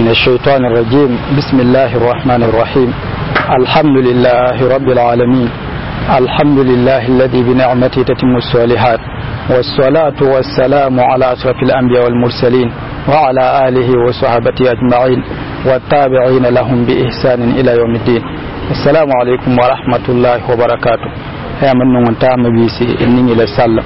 من الشيطان الرجيم. بسم الله الرحمن الرحيم. الحمد لله رب العالمين. الحمد لله الذي بنعمته تتم الصالحات، والصلاة والسلام على أشرف الأنبياء والمرسلين وعلى آله وصحبه أجمعين والتابعين لهم بإحسان إلى يوم الدين. السلام عليكم ورحمة الله وبركاته. يا من نونتام بيسي إني إلى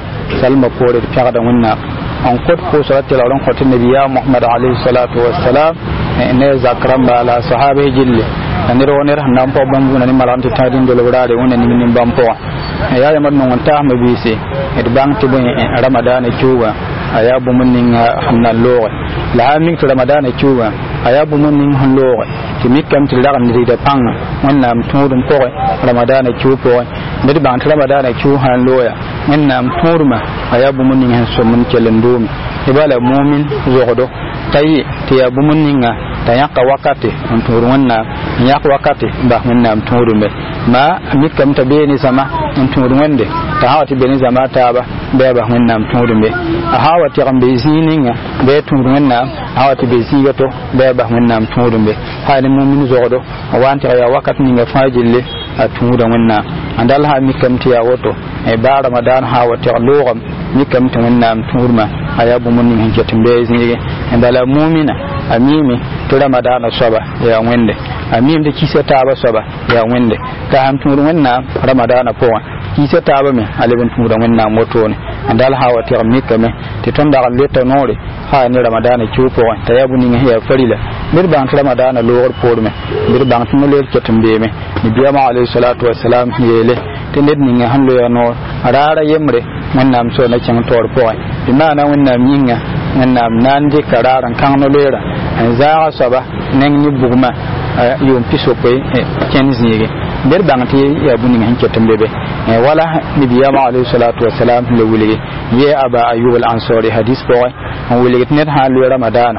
سلم قول الفقد ونا أن قد قصرت الأرض قط النبي محمد عليه الصلاة والسلام إن ذكرنا على صحابه جل نرو نره نامبو بامبو نني مالانت تادين دول وراري ونني من بامبو يا من نونتام بيسي إدبان تبين رمضان جوا ayabu munning hamna loore la min to ramadan chuwa ayabu munning hon loore timikam til daram ni da pang wannam tudum ko ramadan chu ko mede ban ramadan chu han loya wannam turma ayabu munning han so mun kelendum ibala mu'min zogodo tayi tiyabu munninga tayaka wakati ontur wanna yak wakati ba wannam turume ma mikam tabeni sama ontur wande tahawati beni sama taba beba wannam turume ahawati gambe zininga be turunna awati be zigato beba wannam turume hayni mu'min zogodo wanti ya wakati ninga fajille atumuda wanna andal ha mikam tiya woto e ba ramadan hawati lugam mikam wannam turma ayabu munnin hinketimbe zinige andala mu'mina amimi to ramadan soba ya wende amim de kiseta ba soba ya wende ka am turu wanna ramadan po kiseta ba me aleben turu wanna motone andal hawati mikame te tonda leta nore ha ni ramadan chupo tayabu ni hiya farila bir ban ramadan lor porme bir ban tunu le ketimbe me ni biya ma alayhi salatu wassalam yele te ned ni hanlo ya no arara yemre wannam so na cin tor po imana wannam yinga wannam nandi kararan kan no lera an za saba nen ni bugma yom piso pe kenziege bir banti ya buni han ketimbe be wala ni biya ma alayhi salatu wassalam le wulige ye aba ayyub al ansari hadis po on wulige net ha le ramadan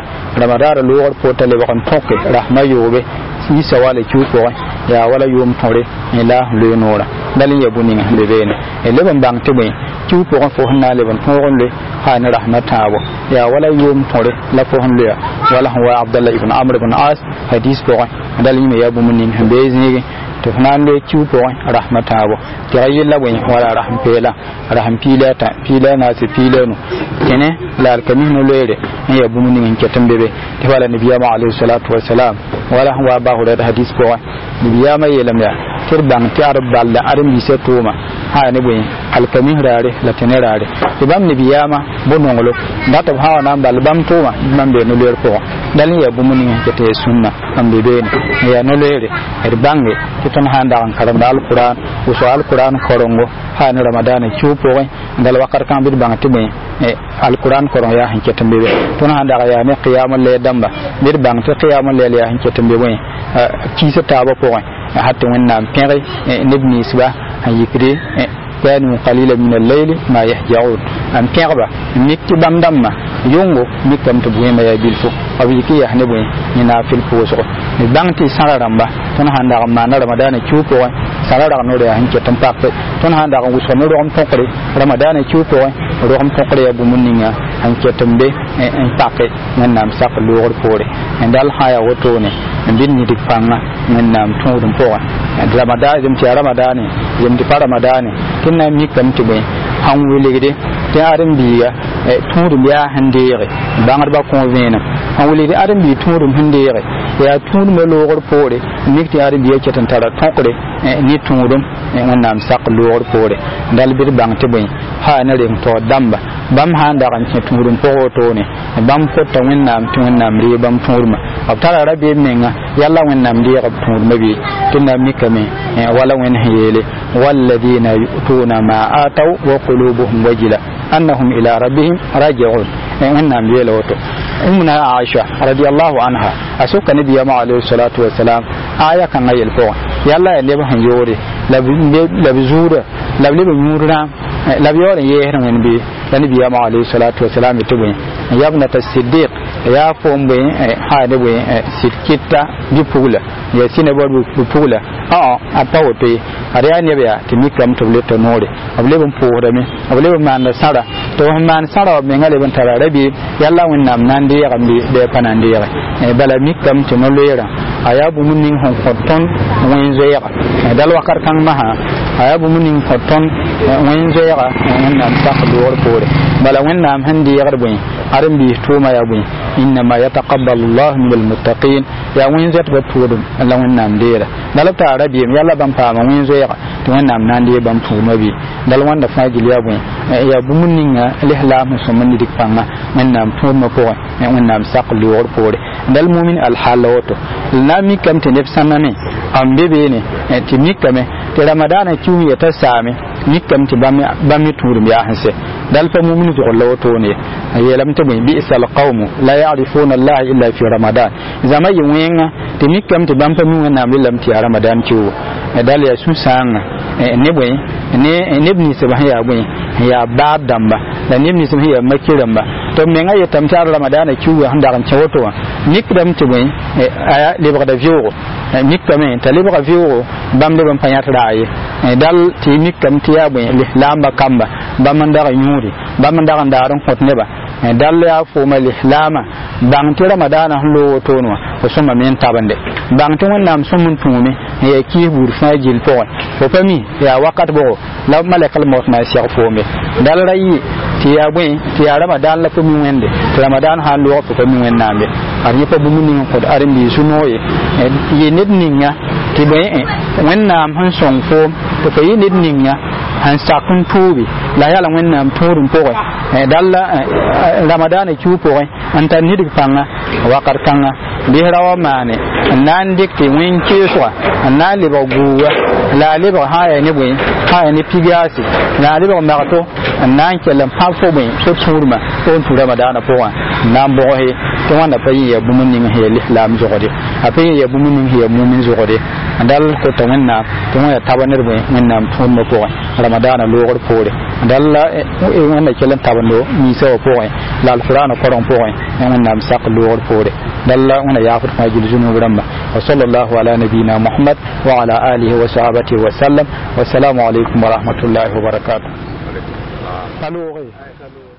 lo wor po tale bakon pokke rahma yobe si sawale chupo ya wala yom tore ila le nora dalin ya buni han le bene le ban banti be chupo ko fo na le ban poron le ha ni rahmatawo ya wala yom tore la fo han le wala huwa abdullah ibn amr ibn as hadis po dalin ya buni han be zinige to fanande chupo rahmatawo tayilla wen wala rahmpila ta pila na se pila no kene la kamino lere ya bumuni ngi ketembebe te wala nabiya ma alayhi salatu wassalam wala huwa ba hu da hadis ko nabiya ma yelam ya tirbang tiar balla arim bi setuma ha ne wen al kamin rare la tenerare ibam nabiya ma bonongolo ndata hawa na bal bam tuma mambe no lere ko dalin ya bumuni ngi kete sunna ambe be ya no lere bange ton handa kan karam dal Quran usul Quran korongo ha ni ramadan chupo dal wakar kan bid bang tibe al Quran koron ya hanke tambe ton handa ya ne qiyamul layl damba bid bang te qiyamul layl ya hanke tambe we kisa taba ko hatta wannan pere ibn isba hayikri كانوا قليلا من الليل ما يهجعون أن كعبة مكتب دم يونغو مكتب تبوين ما يبيلفو أو يكي يحنبوين ينافل فوسو بانتي سارة تنهان داغ ما رمضان تشوفو سارة نوري هنك تنباق تنهان داغ وصول نورهم فقري رمضان تشوفو روهم فقري أبو منينا هنك تنبي انباق من نام ساق اللوغر فوري عندال حياة وطوني من بين يدك فانا من نام تنودم فوا رمضان يمتي رمضان يمتي رمضان na mi kam tibe han wuligde te arim biya turum ya handere bangar ba ko vena han wuligde arim bi turum handere ya turum logor pore mi te arim biya cetan tara tokre ni turum wonnam sak logor pore dal bir bang tibe ha na rem to damba bam ha ndaran ce turum po to ne bam ko to wonnam ri bam turma abtara rabbe menga yalla wonnam ri rab turma bi tunna mi kame wala wen hele walladina yu'tuna ma ataw wa qulubuhum wajila annahum ila rabbihim raji'un wannam bi lawato umna aisha radiyallahu anha asuka nabiyya ma alayhi salatu wassalam aya kan ayel ko yalla ne ba han yore labi zura labi murna labi yore yehren wen bi nabiyya ma alayhi salatu wassalam tubu yabna as-siddiq ya fombe ha ne we sitkita bi pula ya sine bodu pula a tawoto ariya ne biya timi kam to le to nore able bon poore me able man sara to man sara me ngale bon tara rabi yalla wonnam nande ya gambi de panande ya bala mi kam to no lera aya bu mun ning hon foton wen zeya dal wakar kan maha aya bu mun ning foton wen zeya wonnam sax do poore bala wonnam handi ya garbu aran bi to ma ya bu inna ma yataqabbalu Allah minal muttaqin ya wen zet ba tudum Allah wonnam dera dal ta rabi yalla ban pa ma wen zeya to wonnam nande ban fu mabi dal wanda fajil ya bu ya bu mun ning lihlam so man dik panga wonnam to ma ko wonnam sax do poore dal mu'min al halawato na mi kam te nef sanane am bebe ne ti mi kame te ramadana kiwi ya ta same mi kam ti bami turum ya hanse dal fa mu'minu to lawato ne yelam te bi isal qawm la ya'rifuna Allah illa fi ramadan zama yinwenga ti mi kam te bam fa mi wana mi lam ti ramadan kiwo dal ya susanga ne boy ne ibni sabah ya ba damba da ne ibni sabah ya makiramba to me nga yetam tar ramadana kiwo handa kan chawoto nik dam te boy aya lebra da vioro mikame ta lebra vioro bam de bam panyat raaye dal ti mikam ti ya boy lamba kamba bam ndara nyuri bam ndara ndaron hotneba dal ya fo ma lama bang ti ramadana hlo tonwa ko soma men tabande bang to wonnam sumun tumi ya ki bur fajil to fo fami ya wakat bo law malakal maut ma siya fo me dal rayi ti ya boy ti ya ramadan la ko mi wende ramadan ha lo ko mi wennambe ari fa bu mun ko arimbi sunoye ye nit ninga ti boy wennam han song fo to ko ye nit ninga han sakun tubi la yala wennam turum ko dalla ramadan e chu ko anta nit fanga wakar kanga bi rawa mane nan dikti wen keswa nan le baguwa la le ba haya ne boy haya ne pigasi la le ba marto nan kelam ha fo boy so turma on tu ramadan ko nan bo he to wanda fayi ya bumun ni he l'islam jogode afayi ya bumun ni he mu'min jogode dal ko to wanna to ya tabanir boy wannam tun ko ramadan lo gor pore dal wanda kelam tabando mi so ko la alquran ko ron ko wannam saq lo gor pore dal wanda ya fut ma jil junu ramba wa sallallahu ala nabina muhammad wa ala alihi wa sahbihi wa sallam wa assalamu alaikum wa rahmatullahi wa barakatuh.